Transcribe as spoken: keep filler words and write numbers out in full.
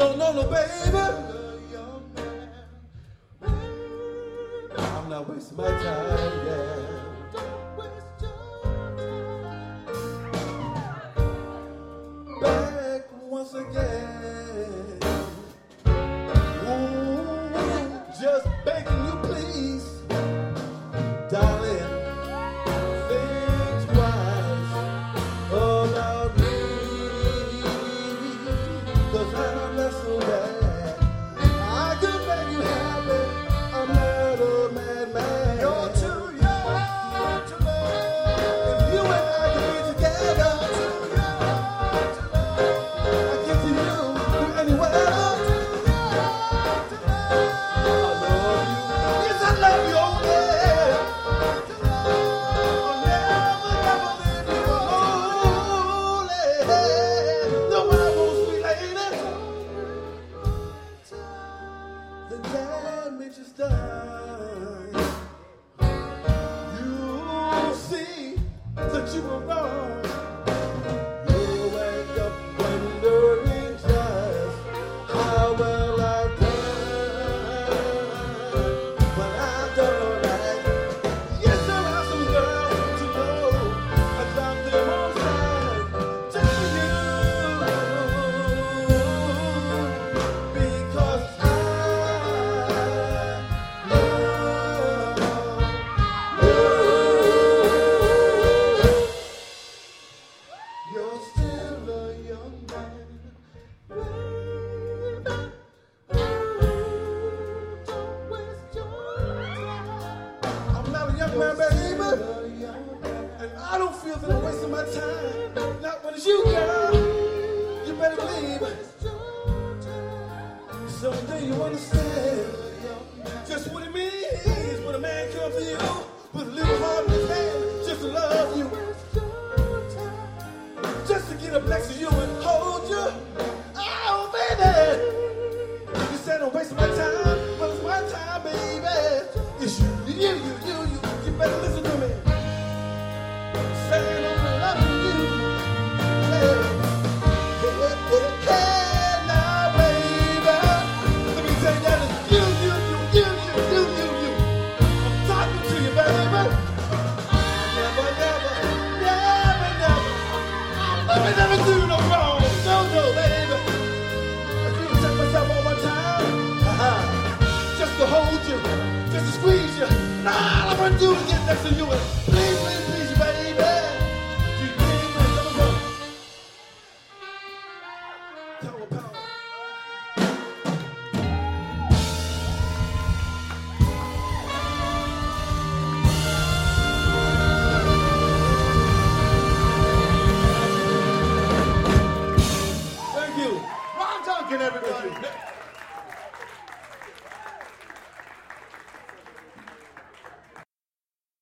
No, no, no, baby. I'm not wasting my time, yeah. Back once again. Ooh, just begging you, please, darling, think twice about me, 'cause I'm not so bad. I can make you happy. I'm not a madman. You're too young to love. If you and I can be together, too young to love. I give to you from anywhere. The damage is done. You see that you were wrong. You wake up wondering just how well I've done. But I've done alright. Yes, there are some girls to know. I dropped them on side just for you. Because you're still a young man, baby. Don't waste your time. I'm not a young man, baby, and I don't feel that I'm wasting my time. Not when it's you, girl. You better believe. Someday you understand just what it means when a man comes to you with a little heart in his hand just to love you. Just to get up next to you and hold you. Oh, baby. You said I'm wasting my time. Well, it's my time, baby. It's you, you, you, you, you. You better listen to me. Saying I'm loving you. Hey, hey, hey, hey, now, baby. Let me tell you that it's you, you, you, you, you, you, you, you. I'm talking to you, baby. Never, never, never, never. Let me never do no wrong. No, no, baby. I feel check myself all my time. Uh-huh. Just to hold you, just to squeeze you. And all I want to do is get next to you and please, please, please, you, baby. You need me, come on. Power, power.